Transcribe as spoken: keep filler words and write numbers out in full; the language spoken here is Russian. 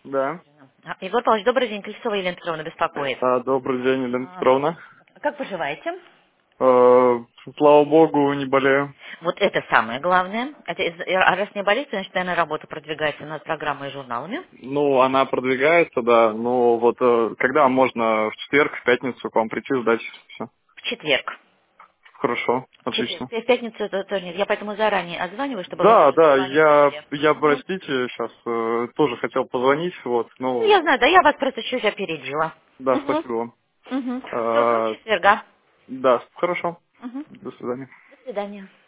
Да. А, Егор Павлович, добрый день. Кольцова Елена Петровна беспокоит. А, добрый день, Елена А, Петровна. Как поживаете? Э, слава богу, не болею. Вот это самое главное. Это из- а раз не болеете, значит, наверное, работа продвигается над программой и журналами. Ну, она продвигается, да. Ну, вот э, когда можно в четверг, в пятницу к вам прийти, сдать все? В четверг. Хорошо, В четверг. отлично. В пятницу это тоже нет. Я поэтому заранее отзваниваю, чтобы вы Да, тоже да, я, запланировали. я, Мгм. простите, сейчас тоже хотел позвонить, вот, Ну, ну, я знаю, да, я вас просто чуть опередила. да, Угу. спасибо вам. Угу. Все, жду Э, четверга. да, хорошо, Угу. до свидания. До свидания.